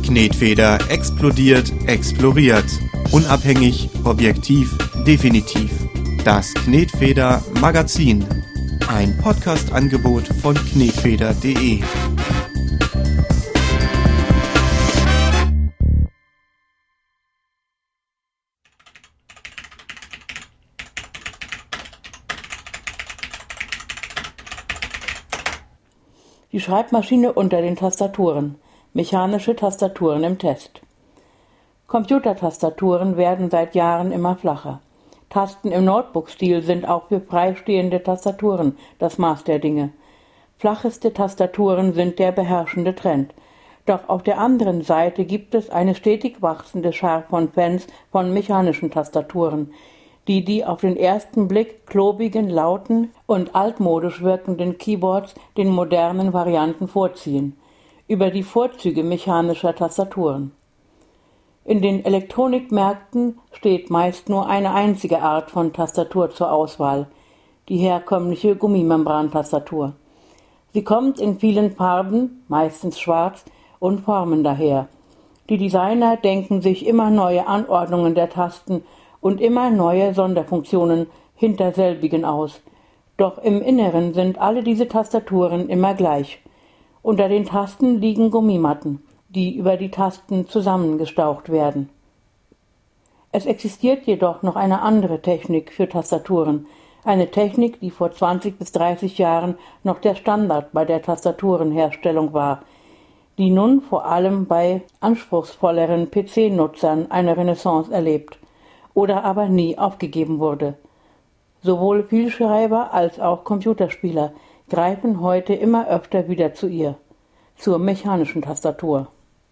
Knetfeder explodiert, exploriert. Unabhängig, objektiv, definitiv. Das Knetfeder Magazin. Ein Podcast-Angebot von knetfeder.de. Die Schreibmaschine unter den Tastaturen. Mechanische Tastaturen im Test. Computertastaturen werden seit Jahren immer flacher. Tasten im Notebook-Stil sind auch für freistehende Tastaturen das Maß der Dinge. Flacheste Tastaturen sind der beherrschende Trend. Doch auf der anderen Seite gibt es eine stetig wachsende Schar von Fans von mechanischen Tastaturen, die auf den ersten Blick klobigen, lauten und altmodisch wirkenden Keyboards den modernen Varianten vorziehen. Über die Vorzüge mechanischer Tastaturen. In den Elektronikmärkten steht meist nur eine einzige Art von Tastatur zur Auswahl, die herkömmliche Gummimembrantastatur. Sie kommt in vielen Farben, meistens schwarz, und Formen daher. Die Designer denken sich immer neue Anordnungen der Tasten und immer neue Sonderfunktionen hinter selbigen aus. Doch im Inneren sind alle diese Tastaturen immer gleich. Unter den Tasten liegen Gummimatten, die über die Tasten zusammengestaucht werden. Es existiert jedoch noch eine andere Technik für Tastaturen, eine Technik, die vor 20 bis 30 Jahren noch der Standard bei der Tastaturenherstellung war, die nun vor allem bei anspruchsvolleren PC-Nutzern eine Renaissance erlebt oder aber nie aufgegeben wurde. Sowohl Vielschreiber als auch Computerspieler greifen heute immer öfter wieder zu ihr, zur mechanischen Tastatur.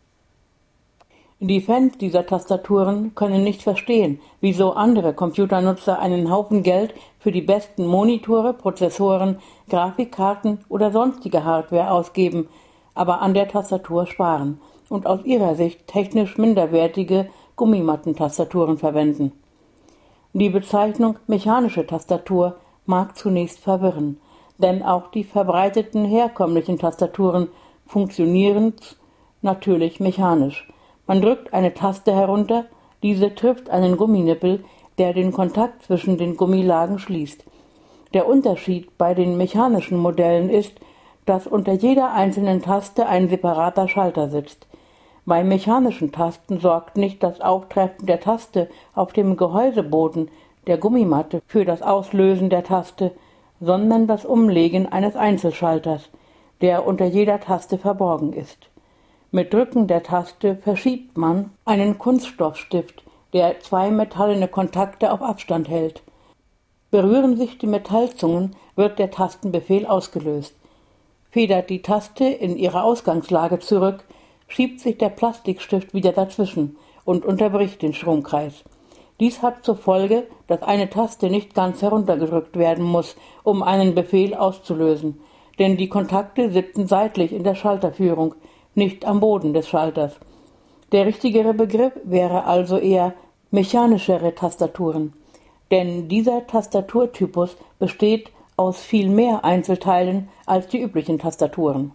Die Fans dieser Tastaturen können nicht verstehen, wieso andere Computernutzer einen Haufen Geld für die besten Monitore, Prozessoren, Grafikkarten oder sonstige Hardware ausgeben, aber an der Tastatur sparen und aus ihrer Sicht technisch minderwertige Gummimattentastaturen verwenden. Die Bezeichnung mechanische Tastatur mag zunächst verwirren, denn auch die verbreiteten herkömmlichen Tastaturen funktionieren natürlich mechanisch. Man drückt eine Taste herunter, diese trifft einen Gumminippel, der den Kontakt zwischen den Gummilagen schließt. Der Unterschied bei den mechanischen Modellen ist, dass unter jeder einzelnen Taste ein separater Schalter sitzt. Bei mechanischen Tasten sorgt nicht das Auftreffen der Taste auf dem Gehäuseboden der Gummimatte für das Auslösen der Taste, sondern das Umlegen eines Einzelschalters, der unter jeder Taste verborgen ist. Mit Drücken der Taste verschiebt man einen Kunststoffstift, der zwei metallene Kontakte auf Abstand hält. Berühren sich die Metallzungen, wird der Tastenbefehl ausgelöst. Federt die Taste in ihre Ausgangslage zurück, schiebt sich der Plastikstift wieder dazwischen und unterbricht den Stromkreis. Dies hat zur Folge, dass eine Taste nicht ganz heruntergedrückt werden muss, um einen Befehl auszulösen, denn die Kontakte sitzen seitlich in der Schalterführung, nicht am Boden des Schalters. Der richtigere Begriff wäre also eher mechanischere Tastaturen, denn dieser Tastaturtypus besteht aus viel mehr Einzelteilen als die üblichen Tastaturen.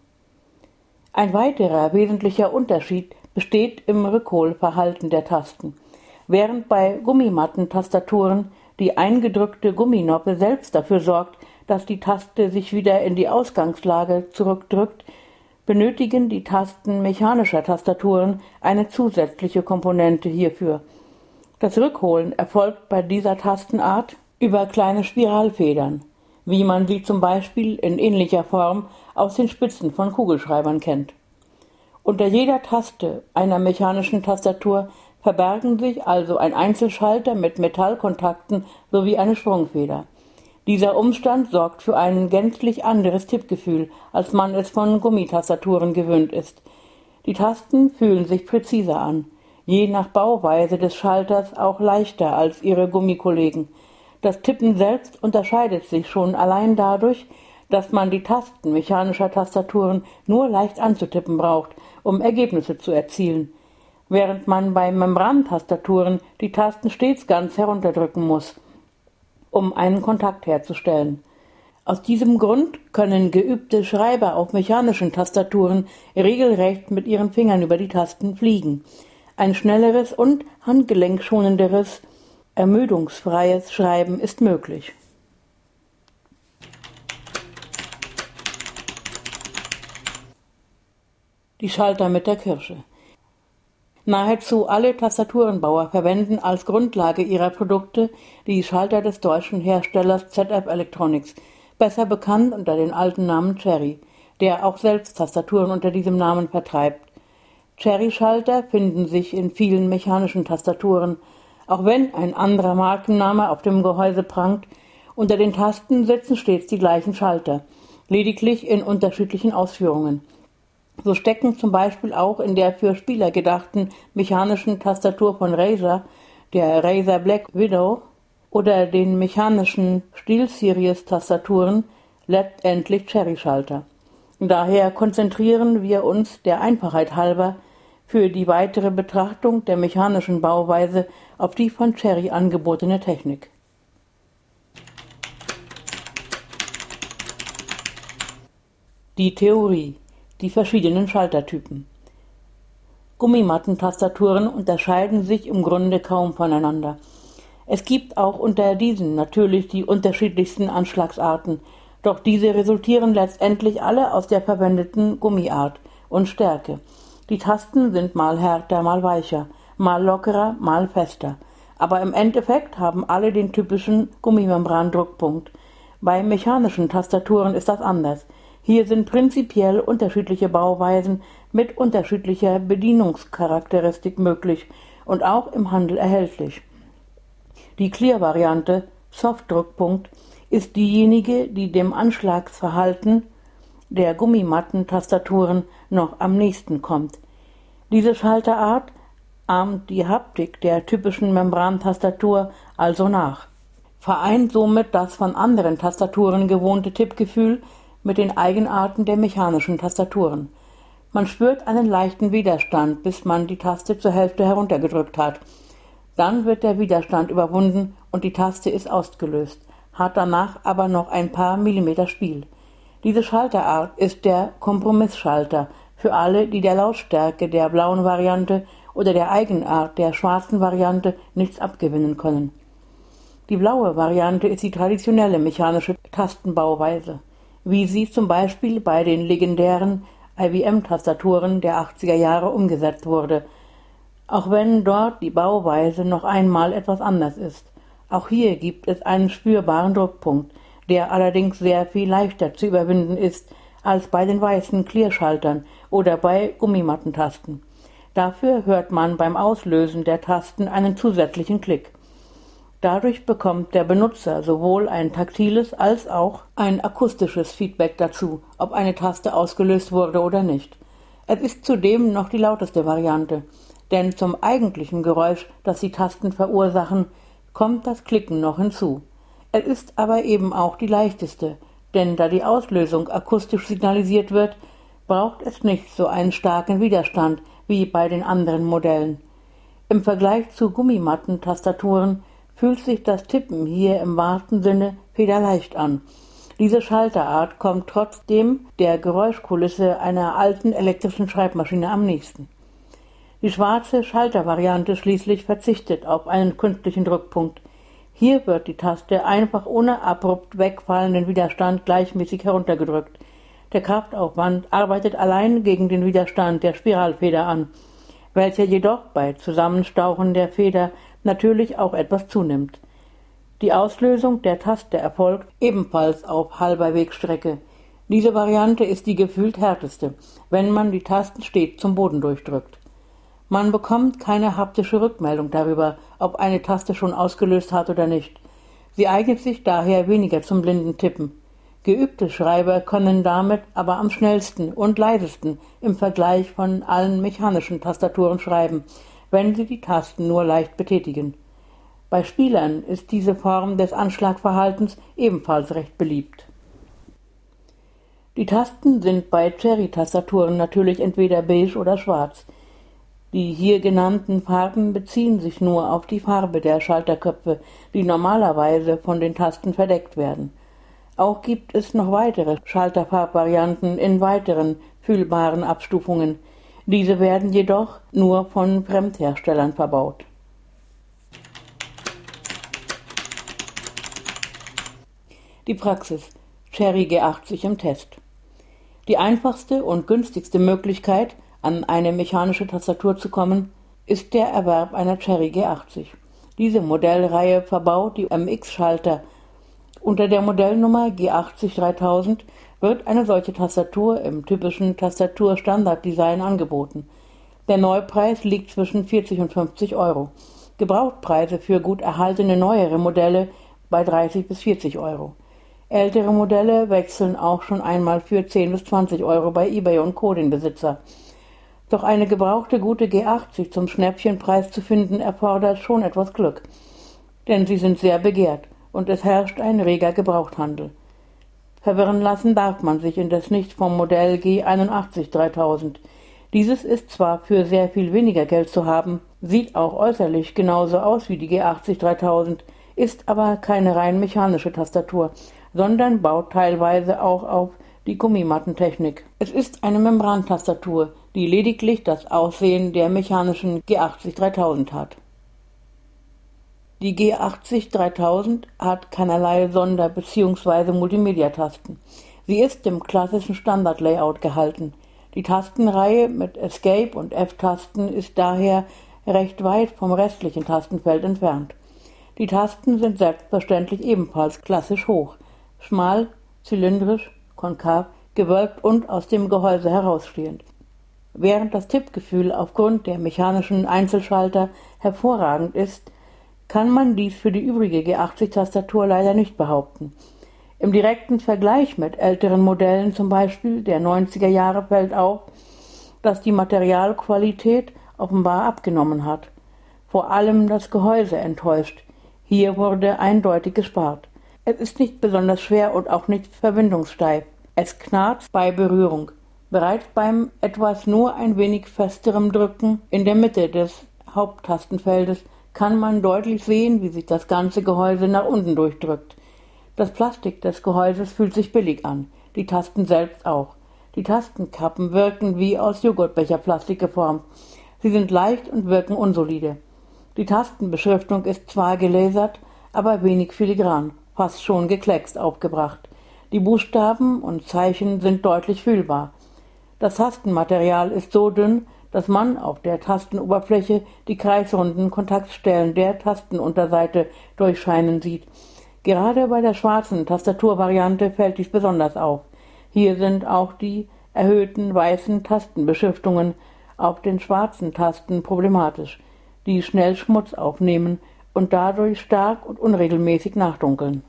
Ein weiterer wesentlicher Unterschied besteht im Rückholverhalten der Tasten. Während bei Gummimattentastaturen die eingedrückte Gumminoppe selbst dafür sorgt, dass die Taste sich wieder in die Ausgangslage zurückdrückt, benötigen die Tasten mechanischer Tastaturen eine zusätzliche Komponente hierfür. Das Rückholen erfolgt bei dieser Tastenart über kleine Spiralfedern, wie man sie zum Beispiel in ähnlicher Form aus den Spitzen von Kugelschreibern kennt. Unter jeder Taste einer mechanischen Tastatur verbergen sich also ein Einzelschalter mit Metallkontakten sowie eine Sprungfeder. Dieser Umstand sorgt für ein gänzlich anderes Tippgefühl, als man es von Gummitastaturen gewöhnt ist. Die Tasten fühlen sich präziser an, je nach Bauweise des Schalters auch leichter als ihre Gummikollegen. Das Tippen selbst unterscheidet sich schon allein dadurch, dass man die Tasten mechanischer Tastaturen nur leicht anzutippen braucht, um Ergebnisse zu erzielen, während man bei Membrantastaturen die Tasten stets ganz herunterdrücken muss, um einen Kontakt herzustellen. Aus diesem Grund können geübte Schreiber auf mechanischen Tastaturen regelrecht mit ihren Fingern über die Tasten fliegen. Ein schnelleres und handgelenkschonenderes, ermüdungsfreies Schreiben ist möglich. Die Schalter mit der Kirsche. Nahezu alle Tastaturenbauer verwenden als Grundlage ihrer Produkte die Schalter des deutschen Herstellers ZF Electronics, besser bekannt unter dem alten Namen Cherry, der auch selbst Tastaturen unter diesem Namen vertreibt. Cherry-Schalter finden sich in vielen mechanischen Tastaturen, auch wenn ein anderer Markenname auf dem Gehäuse prangt. Unter den Tasten sitzen stets die gleichen Schalter, lediglich in unterschiedlichen Ausführungen. So stecken zum Beispiel auch in der für Spieler gedachten mechanischen Tastatur von Razer, der Razer Black Widow, oder den mechanischen SteelSeries-Tastaturen letztendlich Cherry-Schalter. Daher konzentrieren wir uns der Einfachheit halber für die weitere Betrachtung der mechanischen Bauweise auf die von Cherry angebotene Technik. Die Theorie. Die verschiedenen Schaltertypen. Gummimattentastaturen unterscheiden sich im Grunde kaum voneinander. Es gibt auch unter diesen natürlich die unterschiedlichsten Anschlagsarten, doch diese resultieren letztendlich alle aus der verwendeten Gummiart und Stärke. Die Tasten sind mal härter, mal weicher, mal lockerer, mal fester. Aber im Endeffekt haben alle den typischen Gummimembrandruckpunkt. Bei mechanischen Tastaturen ist das anders. Hier sind prinzipiell unterschiedliche Bauweisen mit unterschiedlicher Bedienungscharakteristik möglich und auch im Handel erhältlich. Die Clear-Variante, Softdruckpunkt, ist diejenige, die dem Anschlagsverhalten der Gummimattentastaturen noch am nächsten kommt. Diese Schalterart ahmt die Haptik der typischen Membrantastatur also nach, vereint somit das von anderen Tastaturen gewohnte Tippgefühl mit den Eigenarten der mechanischen Tastaturen. Man spürt einen leichten Widerstand, bis man die Taste zur Hälfte heruntergedrückt hat. Dann wird der Widerstand überwunden und die Taste ist ausgelöst, hat danach aber noch ein paar Millimeter Spiel. Diese Schalterart ist der Kompromissschalter für alle, die der Lautstärke der blauen Variante oder der Eigenart der schwarzen Variante nichts abgewinnen können. Die blaue Variante ist die traditionelle mechanische Tastenbauweise, wie sie zum Beispiel bei den legendären IBM-Tastaturen der 80er Jahre umgesetzt wurde, auch wenn dort die Bauweise noch einmal etwas anders ist. Auch hier gibt es einen spürbaren Druckpunkt, der allerdings sehr viel leichter zu überwinden ist als bei den weißen Clear-Schaltern oder bei Gummimattentasten. Dafür hört man beim Auslösen der Tasten einen zusätzlichen Klick. Dadurch bekommt der Benutzer sowohl ein taktiles als auch ein akustisches Feedback dazu, ob eine Taste ausgelöst wurde oder nicht. Es ist zudem noch die lauteste Variante, denn zum eigentlichen Geräusch, das die Tasten verursachen, kommt das Klicken noch hinzu. Es ist aber eben auch die leichteste, denn da die Auslösung akustisch signalisiert wird, braucht es nicht so einen starken Widerstand wie bei den anderen Modellen. Im Vergleich zu Gummimattentastaturen fühlt sich das Tippen hier im wahrsten Sinne federleicht an. Diese Schalterart kommt trotzdem der Geräuschkulisse einer alten elektrischen Schreibmaschine am nächsten. Die schwarze Schaltervariante schließlich verzichtet auf einen künstlichen Druckpunkt. Hier wird die Taste einfach ohne abrupt wegfallenden Widerstand gleichmäßig heruntergedrückt. Der Kraftaufwand arbeitet allein gegen den Widerstand der Spiralfeder an, welcher jedoch bei Zusammenstauchen der Feder natürlich auch etwas zunimmt. Die Auslösung der Taste erfolgt ebenfalls auf halber Wegstrecke. Diese Variante ist die gefühlt härteste, wenn man die Tasten stets zum Boden durchdrückt. Man bekommt keine haptische Rückmeldung darüber, ob eine Taste schon ausgelöst hat oder nicht. Sie eignet sich daher weniger zum blinden Tippen. Geübte Schreiber können damit aber am schnellsten und leisesten im Vergleich von allen mechanischen Tastaturen schreiben, wenn sie die Tasten nur leicht betätigen. Bei Spielern ist diese Form des Anschlagverhaltens ebenfalls recht beliebt. Die Tasten sind bei Cherry-Tastaturen natürlich entweder beige oder schwarz. Die hier genannten Farben beziehen sich nur auf die Farbe der Schalterköpfe, die normalerweise von den Tasten verdeckt werden. Auch gibt es noch weitere Schalterfarbvarianten in weiteren fühlbaren Abstufungen. Diese werden jedoch nur von Fremdherstellern verbaut. Die Praxis: Cherry G80 im Test. Die einfachste und günstigste Möglichkeit, an eine mechanische Tastatur zu kommen, ist der Erwerb einer Cherry G80. Diese Modellreihe verbaut die MX-Schalter. Unter der Modellnummer G80 3000 wird eine solche Tastatur im typischen Tastatur-Standard-Design angeboten. Der Neupreis liegt zwischen 40 und 50 Euro. Gebrauchtpreise für gut erhaltene neuere Modelle bei 30 bis 40 Euro. Ältere Modelle wechseln auch schon einmal für 10 bis 20 Euro bei eBay und Co. den Besitzer. Doch eine gebrauchte gute G80 zum Schnäppchenpreis zu finden, erfordert schon etwas Glück. Denn sie sind sehr begehrt und es herrscht ein reger Gebrauchthandel. Verwirren lassen darf man sich indes nicht vom Modell G81 3000. Dieses ist zwar für sehr viel weniger Geld zu haben, sieht auch äußerlich genauso aus wie die G80 3000, ist aber keine rein mechanische Tastatur, sondern baut teilweise auch auf die Gummimattentechnik. Es ist eine Membrantastatur, die lediglich das Aussehen der mechanischen G80 3000 hat. Die G80 3000 hat keinerlei Sonder- bzw. Multimedia-Tasten. Sie ist im klassischen Standard-Layout gehalten. Die Tastenreihe mit Escape- und F-Tasten ist daher recht weit vom restlichen Tastenfeld entfernt. Die Tasten sind selbstverständlich ebenfalls klassisch hoch, schmal, zylindrisch, konkav, gewölbt und aus dem Gehäuse herausstehend. Während das Tippgefühl aufgrund der mechanischen Einzelschalter hervorragend ist, kann man dies für die übrige G80-Tastatur leider nicht behaupten. Im direkten Vergleich mit älteren Modellen, zum Beispiel der 90er Jahre, fällt auf, dass die Materialqualität offenbar abgenommen hat. Vor allem das Gehäuse enttäuscht. Hier wurde eindeutig gespart. Es ist nicht besonders schwer und auch nicht verbindungssteif. Es knarzt bei Berührung. Bereits beim etwas nur ein wenig festerem Drücken in der Mitte des Haupttastenfeldes kann man deutlich sehen, wie sich das ganze Gehäuse nach unten durchdrückt. Das Plastik des Gehäuses fühlt sich billig an, die Tasten selbst auch. Die Tastenkappen wirken wie aus Joghurtbecherplastik geformt. Sie sind leicht und wirken unsolide. Die Tastenbeschriftung ist zwar gelasert, aber wenig filigran, fast schon gekleckst aufgebracht. Die Buchstaben und Zeichen sind deutlich fühlbar. Das Tastenmaterial ist so dünn, dass man auf der Tastenoberfläche die kreisrunden Kontaktstellen der Tastenunterseite durchscheinen sieht. Gerade bei der schwarzen Tastaturvariante fällt dies besonders auf. Hier sind auch die erhöhten weißen Tastenbeschriftungen auf den schwarzen Tasten problematisch, die schnell Schmutz aufnehmen und dadurch stark und unregelmäßig nachdunkeln.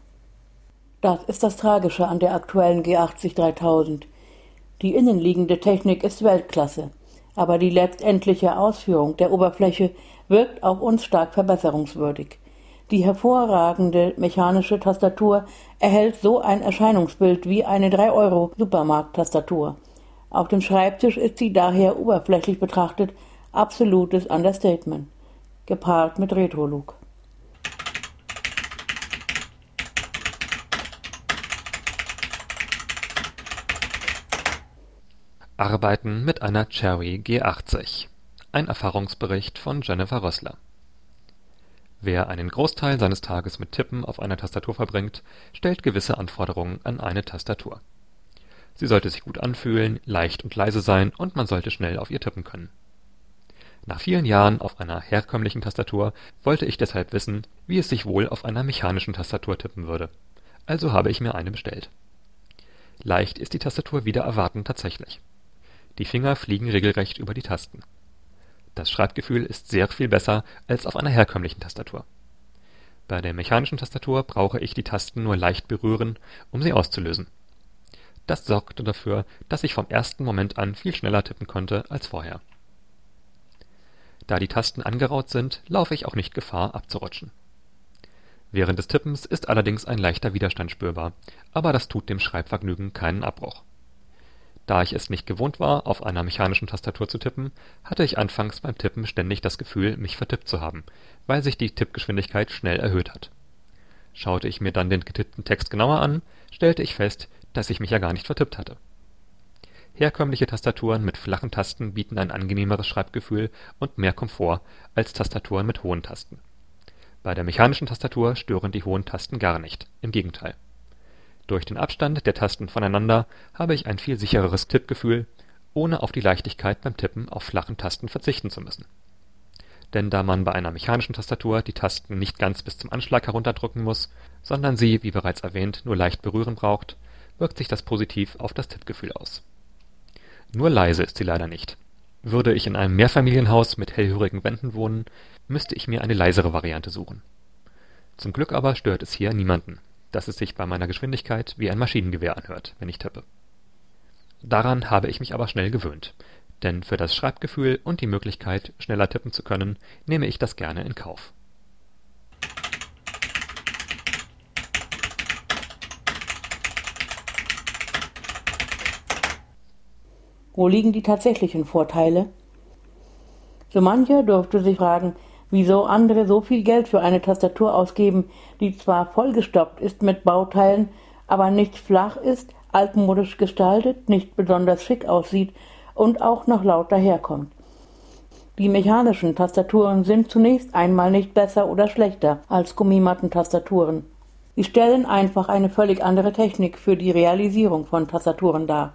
Das ist das Tragische an der aktuellen G80 3000. Die innenliegende Technik ist Weltklasse, aber die letztendliche Ausführung der Oberfläche wirkt auf uns stark verbesserungswürdig. Die hervorragende mechanische Tastatur erhält so ein Erscheinungsbild wie eine 3-Euro-Supermarkt-Tastatur. Auf dem Schreibtisch ist sie daher oberflächlich betrachtet absolutes Understatement, gepaart mit Retro-Look. Arbeiten mit einer Cherry G80. Ein Erfahrungsbericht von Jennifer Rössler. Wer einen Großteil seines Tages mit Tippen auf einer Tastatur verbringt, stellt gewisse Anforderungen an eine Tastatur. Sie sollte sich gut anfühlen, leicht und leise sein und man sollte schnell auf ihr tippen können. Nach vielen Jahren auf einer herkömmlichen Tastatur wollte ich deshalb wissen, wie es sich wohl auf einer mechanischen Tastatur tippen würde. Also habe ich mir eine bestellt. Leicht ist die Tastatur wider Erwarten tatsächlich. Die Finger fliegen regelrecht über die Tasten. Das Schreibgefühl ist sehr viel besser als auf einer herkömmlichen Tastatur. Bei der mechanischen Tastatur brauche ich die Tasten nur leicht berühren, um sie auszulösen. Das sorgte dafür, dass ich vom ersten Moment an viel schneller tippen konnte als vorher. Da die Tasten angeraut sind, laufe ich auch nicht Gefahr abzurutschen. Während des Tippens ist allerdings ein leichter Widerstand spürbar, aber das tut dem Schreibvergnügen keinen Abbruch. Da ich es nicht gewohnt war, auf einer mechanischen Tastatur zu tippen, hatte ich anfangs beim Tippen ständig das Gefühl, mich vertippt zu haben, weil sich die Tippgeschwindigkeit schnell erhöht hat. Schaute ich mir dann den getippten Text genauer an, stellte ich fest, dass ich mich ja gar nicht vertippt hatte. Herkömmliche Tastaturen mit flachen Tasten bieten ein angenehmeres Schreibgefühl und mehr Komfort als Tastaturen mit hohen Tasten. Bei der mechanischen Tastatur stören die hohen Tasten gar nicht, im Gegenteil. Durch den Abstand der Tasten voneinander habe ich ein viel sichereres Tippgefühl, ohne auf die Leichtigkeit beim Tippen auf flachen Tasten verzichten zu müssen. Denn da man bei einer mechanischen Tastatur die Tasten nicht ganz bis zum Anschlag herunterdrücken muss, sondern sie, wie bereits erwähnt, nur leicht berühren braucht, wirkt sich das positiv auf das Tippgefühl aus. Nur leise ist sie leider nicht. Würde ich in einem Mehrfamilienhaus mit hellhörigen Wänden wohnen, müsste ich mir eine leisere Variante suchen. Zum Glück aber stört es hier niemanden, dass es sich bei meiner Geschwindigkeit wie ein Maschinengewehr anhört, wenn ich tippe. Daran habe ich mich aber schnell gewöhnt, denn für das Schreibgefühl und die Möglichkeit, schneller tippen zu können, nehme ich das gerne in Kauf. Wo liegen die tatsächlichen Vorteile? So mancher dürfte sich fragen, wieso andere so viel Geld für eine Tastatur ausgeben, die zwar vollgestopft ist mit Bauteilen, aber nicht flach ist, altmodisch gestaltet, nicht besonders schick aussieht und auch noch laut daherkommt. Die mechanischen Tastaturen sind zunächst einmal nicht besser oder schlechter als Gummimattentastaturen. Sie stellen einfach eine völlig andere Technik für die Realisierung von Tastaturen dar.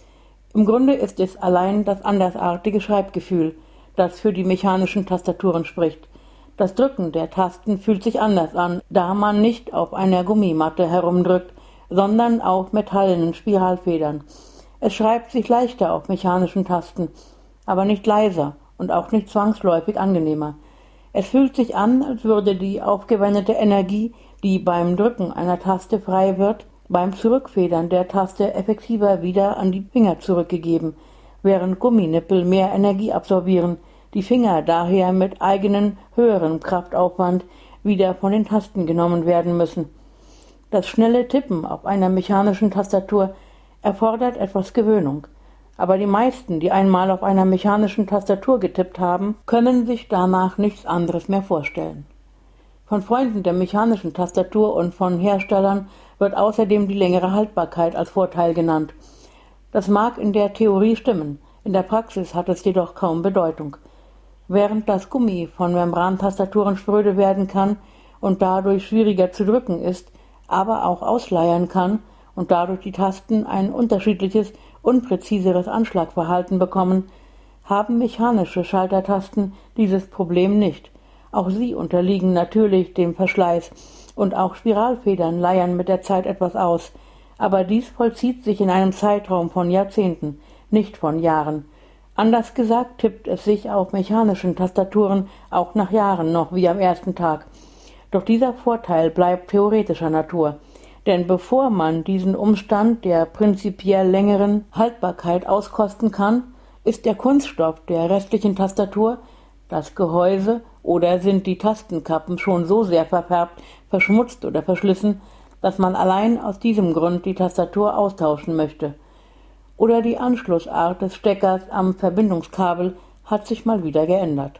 Im Grunde ist es allein das andersartige Schreibgefühl, das für die mechanischen Tastaturen spricht. Das Drücken der Tasten fühlt sich anders an, da man nicht auf einer Gummimatte herumdrückt, sondern auf metallenen Spiralfedern. Es schreibt sich leichter auf mechanischen Tasten, aber nicht leiser und auch nicht zwangsläufig angenehmer. Es fühlt sich an, als würde die aufgewendete Energie, die beim Drücken einer Taste frei wird, beim Zurückfedern der Taste effektiver wieder an die Finger zurückgegeben, während Gumminippel mehr Energie absorbieren, die Finger daher mit eigenem höherem Kraftaufwand wieder von den Tasten genommen werden müssen. Das schnelle Tippen auf einer mechanischen Tastatur erfordert etwas Gewöhnung, aber die meisten, die einmal auf einer mechanischen Tastatur getippt haben, können sich danach nichts anderes mehr vorstellen. Von Freunden der mechanischen Tastatur und von Herstellern wird außerdem die längere Haltbarkeit als Vorteil genannt. Das mag in der Theorie stimmen, in der Praxis hat es jedoch kaum Bedeutung. Während das Gummi von Membrantastaturen spröde werden kann und dadurch schwieriger zu drücken ist, aber auch ausleiern kann und dadurch die Tasten ein unterschiedliches, unpräziseres Anschlagverhalten bekommen, haben mechanische Schaltertasten dieses Problem nicht. Auch sie unterliegen natürlich dem Verschleiß und auch Spiralfedern leiern mit der Zeit etwas aus, aber dies vollzieht sich in einem Zeitraum von Jahrzehnten, nicht von Jahren. Anders gesagt tippt es sich auf mechanischen Tastaturen auch nach Jahren noch wie am ersten Tag. Doch dieser Vorteil bleibt theoretischer Natur, denn bevor man diesen Umstand der prinzipiell längeren Haltbarkeit auskosten kann, ist der Kunststoff der restlichen Tastatur, das Gehäuse oder sind die Tastenkappen schon so sehr verfärbt, verschmutzt oder verschlissen, dass man allein aus diesem Grund die Tastatur austauschen möchte. Oder die Anschlussart des Steckers am Verbindungskabel hat sich mal wieder geändert.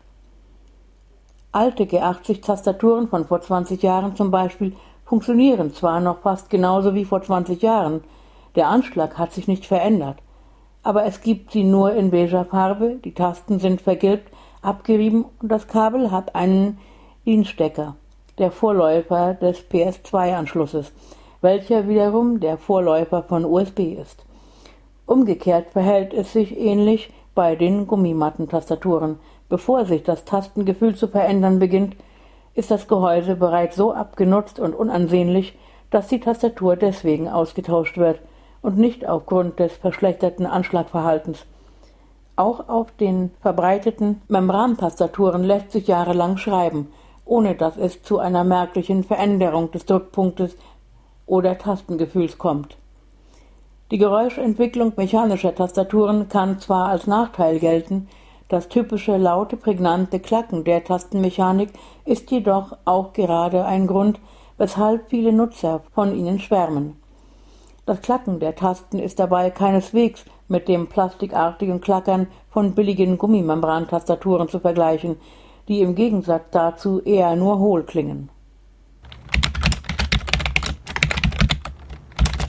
Alte G80-Tastaturen von vor 20 Jahren zum Beispiel funktionieren zwar noch fast genauso wie vor 20 Jahren, der Anschlag hat sich nicht verändert, aber es gibt sie nur in beiger Farbe, die Tasten sind vergilbt, abgerieben und das Kabel hat einen DIN-Stecker, der Vorläufer des PS2-Anschlusses, welcher wiederum der Vorläufer von USB ist. Umgekehrt verhält es sich ähnlich bei den Gummimattentastaturen. Bevor sich das Tastengefühl zu verändern beginnt, ist das Gehäuse bereits so abgenutzt und unansehnlich, dass die Tastatur deswegen ausgetauscht wird und nicht aufgrund des verschlechterten Anschlagverhaltens. Auch auf den verbreiteten Membrantastaturen lässt sich jahrelang schreiben, ohne dass es zu einer merklichen Veränderung des Drückpunktes oder Tastengefühls kommt. Die Geräuschentwicklung mechanischer Tastaturen kann zwar als Nachteil gelten, das typische laute, prägnante Klacken der Tastenmechanik ist jedoch auch gerade ein Grund, weshalb viele Nutzer von ihnen schwärmen. Das Klacken der Tasten ist dabei keineswegs mit dem plastikartigen Klackern von billigen Gummimembrantastaturen zu vergleichen, die im Gegensatz dazu eher nur hohl klingen.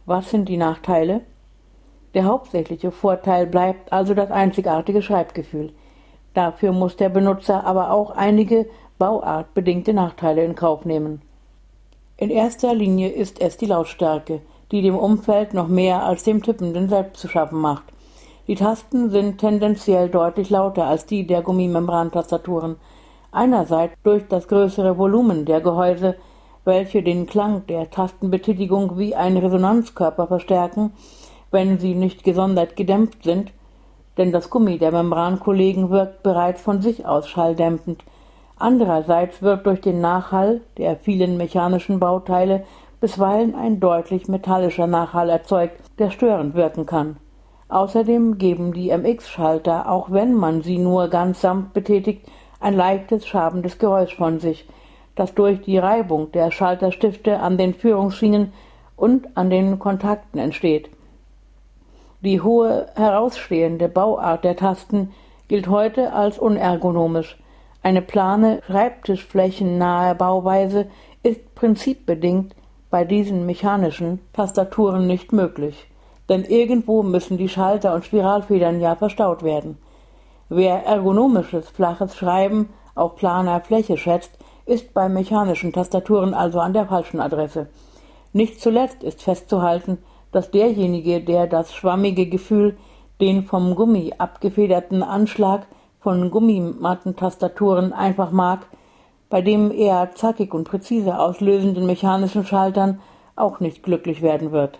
Was sind die Nachteile? Der hauptsächliche Vorteil bleibt also das einzigartige Schreibgefühl. Dafür muss der Benutzer aber auch einige bauartbedingte Nachteile in Kauf nehmen. In erster Linie ist es die Lautstärke, die dem Umfeld noch mehr als dem Tippenden selbst zu schaffen macht. Die Tasten sind tendenziell deutlich lauter als die der Gummimembran-Tastaturen. Einerseits durch das größere Volumen der Gehäuse, welche den Klang der Tastenbetätigung wie ein Resonanzkörper verstärken, wenn sie nicht gesondert gedämpft sind, denn das Gummi der Membrankollegen wirkt bereits von sich aus schalldämpfend. Andererseits wird durch den Nachhall der vielen mechanischen Bauteile bisweilen ein deutlich metallischer Nachhall erzeugt, der störend wirken kann. Außerdem geben die MX-Schalter, auch wenn man sie nur ganz sanft betätigt, ein leichtes, schabendes Geräusch von sich, das durch die Reibung der Schalterstifte an den Führungsschienen und an den Kontakten entsteht. Die hohe, herausstehende Bauart der Tasten gilt heute als unergonomisch. Eine plane, schreibtischflächennahe Bauweise ist prinzipbedingt bei diesen mechanischen Tastaturen nicht möglich, denn irgendwo müssen die Schalter und Spiralfedern ja verstaut werden. Wer ergonomisches, flaches Schreiben auf planer Fläche schätzt, ist bei mechanischen Tastaturen also an der falschen Adresse. Nicht zuletzt ist festzuhalten, dass derjenige, der das schwammige Gefühl, den vom Gummi abgefederten Anschlag von Gummimattentastaturen einfach mag, bei dem eher zackig und präzise auslösenden mechanischen Schaltern auch nicht glücklich werden wird.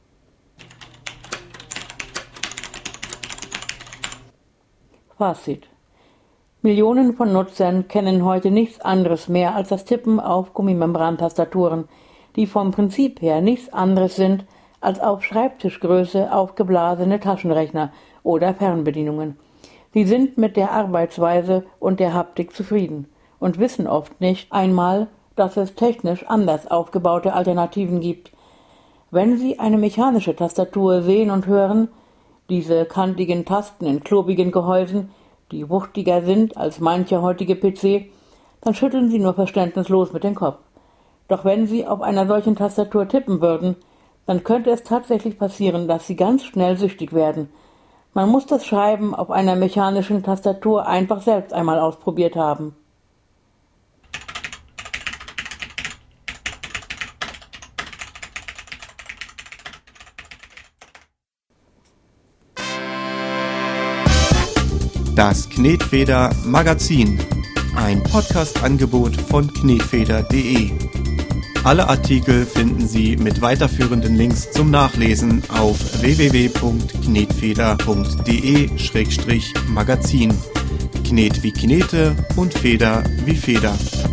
Fazit: Millionen von Nutzern kennen heute nichts anderes mehr als das Tippen auf Gummimembran-Tastaturen, die vom Prinzip her nichts anderes sind als auf Schreibtischgröße aufgeblasene Taschenrechner oder Fernbedienungen. Sie sind mit der Arbeitsweise und der Haptik zufrieden und wissen oft nicht einmal, dass es technisch anders aufgebaute Alternativen gibt. Wenn Sie eine mechanische Tastatur sehen und hören, diese kantigen Tasten in klobigen Gehäusen, die wuchtiger sind als mancher heutige PC, dann schütteln Sie nur verständnislos mit dem Kopf. Doch wenn Sie auf einer solchen Tastatur tippen würden, dann könnte es tatsächlich passieren, dass Sie ganz schnell süchtig werden. Man muss das Schreiben auf einer mechanischen Tastatur einfach selbst einmal ausprobiert haben. Das Knetfeder Magazin, ein Podcast-Angebot von knetfeder.de. Alle Artikel finden Sie mit weiterführenden Links zum Nachlesen auf www.knetfeder.de/magazin. Knet wie Knete und Feder wie Feder.